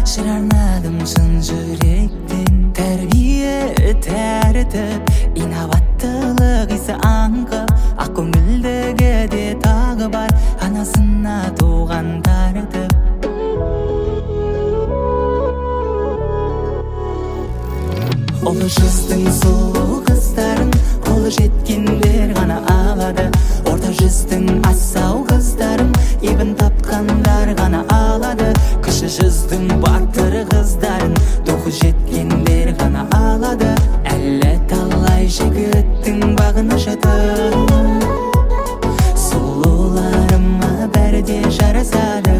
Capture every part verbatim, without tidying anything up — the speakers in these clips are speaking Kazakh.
Şir arnadım şın жүректен Тәрбие тәртіп инабаттылық исі аңқып Ақ көңілдігі де тағы бар анасына туған тартып Ұлы жүздің сұлу қыздарын қолы жеткендер ғана алады Орта жүздің асау қыздарын ебін тапқандар ғана алады Кіші жүздің батыр қыздарын тоқы жеткендер ғана алады Әлі талай жігіттің бағына жатыр Сұлуларыма бәрі де жарасады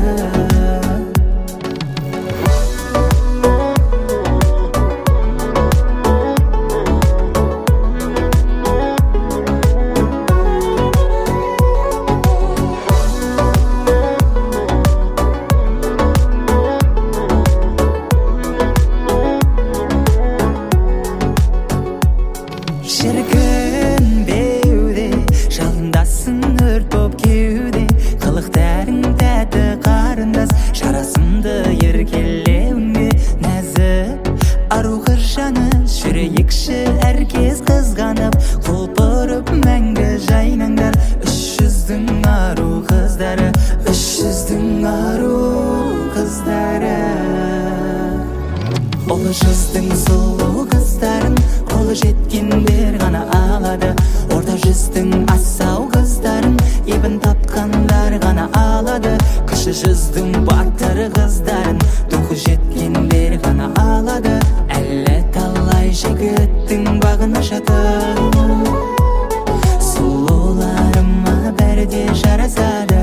Шіркін беуде жалындасың өрт боп кеуде Қылықтарың тәтті қарындас жарасымды еркелеуіңе нәзік ару қыз жаныс жүрейікші әркез қызғанып құлпырып мәңгі жайнаңдар үш жүздің ару қыздары үш жүздің ару қыздары Ұлы жүздің сұлу қыздарын қолы жеткендер ғана алады Орта жүздің асау қыздарын ебін тапқандар ғана алады Кіші жүздің батыр қыздарын тоқы жеткендер ғана алады Әлі талай жігіттің бағына жатыр Сұлуларыма бәрі де жарасады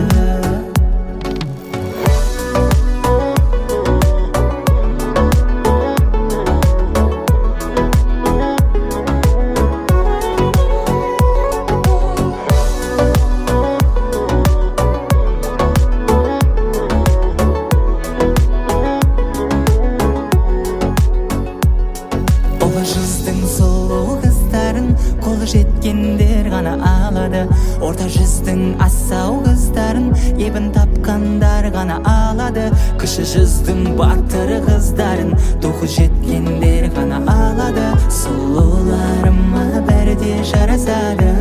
Ұлы жүздің сұлу қыздарын қолы жеткендер ғана алады Орта жүздің асау қыздарын ебін тапқандар ғана алады Кіші жүздің батыр қыздарын тоқы жеткендер ғана алады Сұлуларыма бәрі де жарасады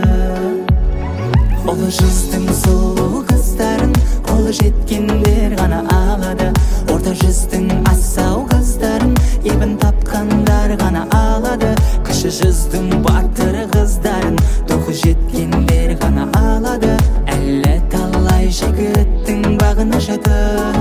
Ұлы жүздің сұлу қыздарын қолы жеткендер ғана алады Орта жүздің асау қыздарын ебін тапқандар ғана алады Кіші жүздің батыр қыздарын тоқы жеткендер ғана алады Әлі талай жігіттің бағына жатыр